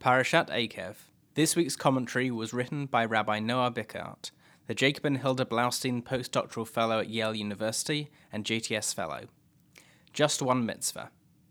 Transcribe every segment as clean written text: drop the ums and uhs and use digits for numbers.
Parashat Akev. This week's commentary was written by Rabbi Noah Bickert, the Jacob and Hilda Blaustein Postdoctoral Fellow at Yale University and JTS Fellow. Just one mitzvah.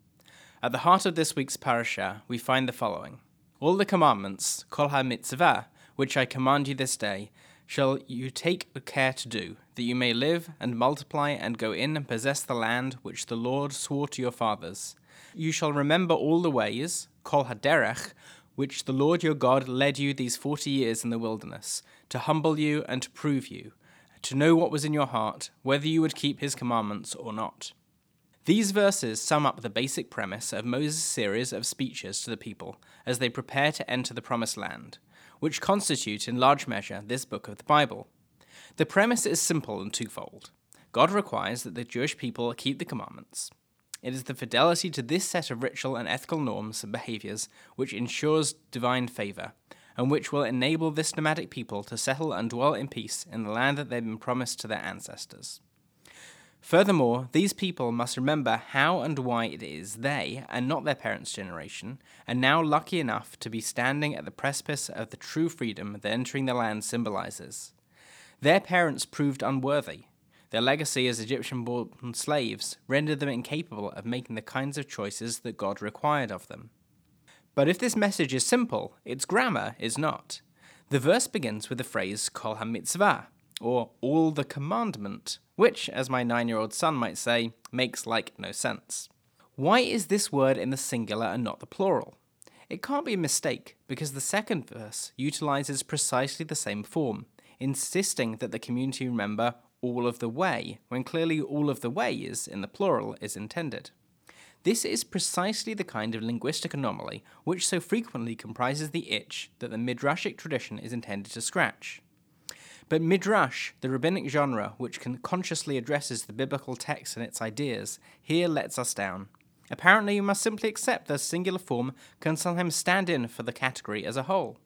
At the heart of this week's parasha, we find the following. All the commandments, kol ha-mitzvah, which I command you this day, shall you take care to do, that you may live and multiply and go in and possess the land which the Lord swore to your fathers. You shall remember all the ways, kol haderech, which the Lord your God led you these 40 years in the wilderness, to humble you and to prove you, to know what was in your heart, whether you would keep his commandments or not. These verses sum up the basic premise of Moses' series of speeches to the people as they prepare to enter the Promised Land, which constitute in large measure this book of the Bible. The premise is simple and twofold. God requires that the Jewish people keep the commandments. It is the fidelity to this set of ritual and ethical norms and behaviors which ensures divine favor, and which will enable this nomadic people to settle and dwell in peace in the land that they've been promised to their ancestors. Furthermore, these people must remember how and why it is they, and not their parents' generation, are now lucky enough to be standing at the precipice of the true freedom that entering the land symbolizes. Their parents proved unworthy. Their legacy as Egyptian-born slaves rendered them incapable of making the kinds of choices that God required of them. But if this message is simple, its grammar is not. The verse begins with the phrase kol ha-mitzvah, or all the commandment, which, as my 9-year-old son might say, makes no sense. Why is this word in the singular and not the plural? It can't be a mistake, because the second verse utilizes precisely the same form, insisting that the community remember all of the way, when clearly all of the ways in the plural is intended. This is precisely the kind of linguistic anomaly which so frequently comprises the itch that the midrashic tradition is intended to scratch. But midrash, the rabbinic genre which consciously addresses the biblical text and its ideas, here lets us down. Apparently you must simply accept that singular form can sometimes stand in for the category as a whole.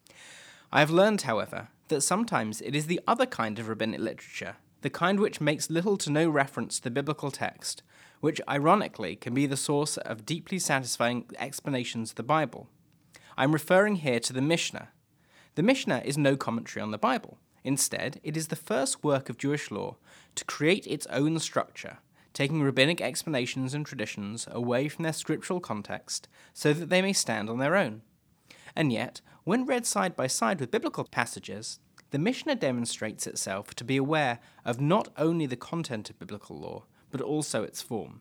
I have learned, however, that sometimes it is the other kind of rabbinic literature, the kind which makes little to no reference to the biblical text, which ironically can be the source of deeply satisfying explanations of the Bible. I'm referring here to the Mishnah. The Mishnah is no commentary on the Bible. Instead, it is the first work of Jewish law to create its own structure, taking rabbinic explanations and traditions away from their scriptural context so that they may stand on their own. And yet, when read side by side with biblical passages, the Mishnah demonstrates itself to be aware of not only the content of biblical law, but also its form.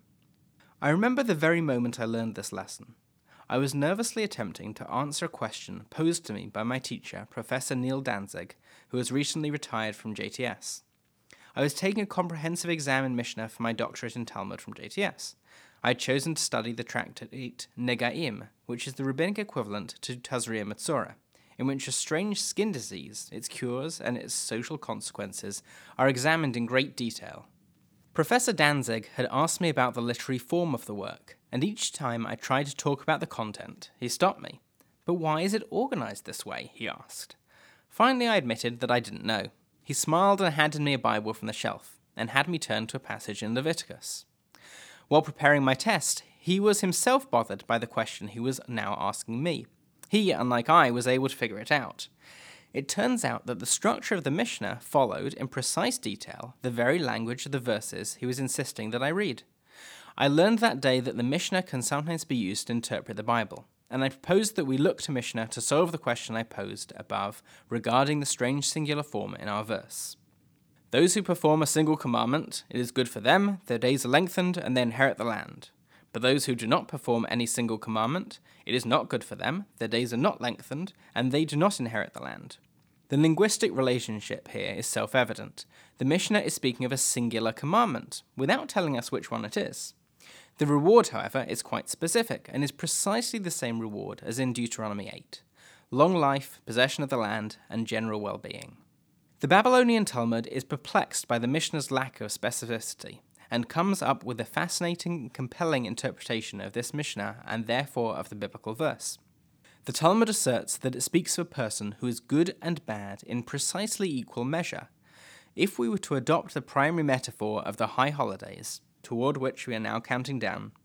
I remember the very moment I learned this lesson. I was nervously attempting to answer a question posed to me by my teacher, Professor Neil Danzig, who has recently retired from JTS. I was taking a comprehensive exam in Mishnah for my doctorate in Talmud from JTS. I had chosen to study the tractate Negaim, which is the rabbinic equivalent to Tazria Metzora, in which a strange skin disease, its cures, and its social consequences are examined in great detail. Professor Danzig had asked me about the literary form of the work, and each time I tried to talk about the content, he stopped me. But why is it organized this way? He asked. Finally, I admitted that I didn't know. He smiled and handed me a Bible from the shelf, and had me turn to a passage in Leviticus. While preparing my test, he was himself bothered by the question he was now asking me. He, unlike I, was able to figure it out. It turns out that the structure of the Mishnah followed, in precise detail, the very language of the verses he was insisting that I read. I learned that day that the Mishnah can sometimes be used to interpret the Bible, and I proposed that we look to Mishnah to solve the question I posed above regarding the strange singular form in our verse. Those who perform a single commandment, it is good for them, their days are lengthened, and they inherit the land. But those who do not perform any single commandment, it is not good for them, their days are not lengthened, and they do not inherit the land. The linguistic relationship here is self-evident. The Mishnah is speaking of a singular commandment, without telling us which one it is. The reward, however, is quite specific, and is precisely the same reward as in Deuteronomy 8. Long life, possession of the land, and general well-being. The Babylonian Talmud is perplexed by the Mishnah's lack of specificity, and comes up with a fascinating, compelling interpretation of this Mishnah and therefore of the biblical verse. The Talmud asserts that it speaks of a person who is good and bad in precisely equal measure. If we were to adopt the primary metaphor of the high holidays, toward which we are now counting down,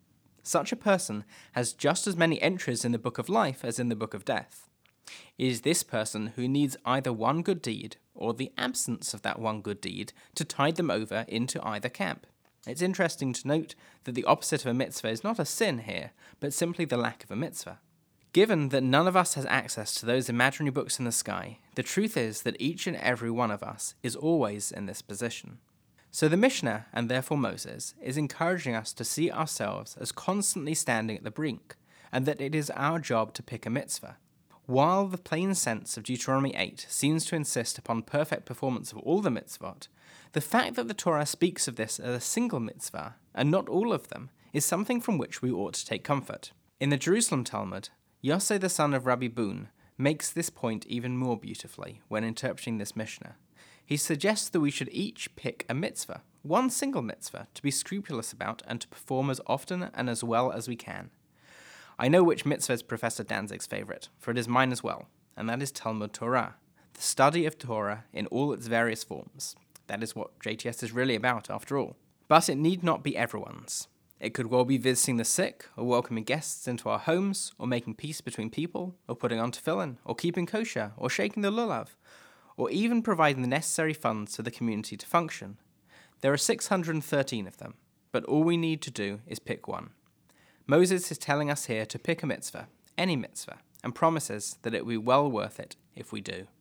such a person has just as many entries in the book of life as in the book of death. It is this person who needs either one good deed or the absence of that one good deed to tide them over into either camp. It's interesting to note that the opposite of a mitzvah is not a sin here, but simply the lack of a mitzvah. Given that none of us has access to those imaginary books in the sky, the truth is that each and every one of us is always in this position. So the Mishnah, and therefore Moses, is encouraging us to see ourselves as constantly standing at the brink, and that it is our job to pick a mitzvah. While the plain sense of Deuteronomy 8 seems to insist upon perfect performance of all the mitzvot, the fact that the Torah speaks of this as a single mitzvah, and not all of them, is something from which we ought to take comfort. In the Jerusalem Talmud, Yossei the son of Rabbi Boon makes this point even more beautifully when interpreting this Mishnah. He suggests that we should each pick a mitzvah, one single mitzvah, to be scrupulous about and to perform as often and as well as we can. I know which mitzvah is Professor Danzig's favorite, for it is mine as well, and that is Talmud Torah, the study of Torah in all its various forms. That is what JTS is really about, after all. But it need not be everyone's. It could well be visiting the sick, or welcoming guests into our homes, or making peace between people, or putting on tefillin, or keeping kosher, or shaking the lulav, or even providing the necessary funds for the community to function. There are 613 of them, but all we need to do is pick one. Moses is telling us here to pick a mitzvah, any mitzvah, and promises that it will be well worth it if we do.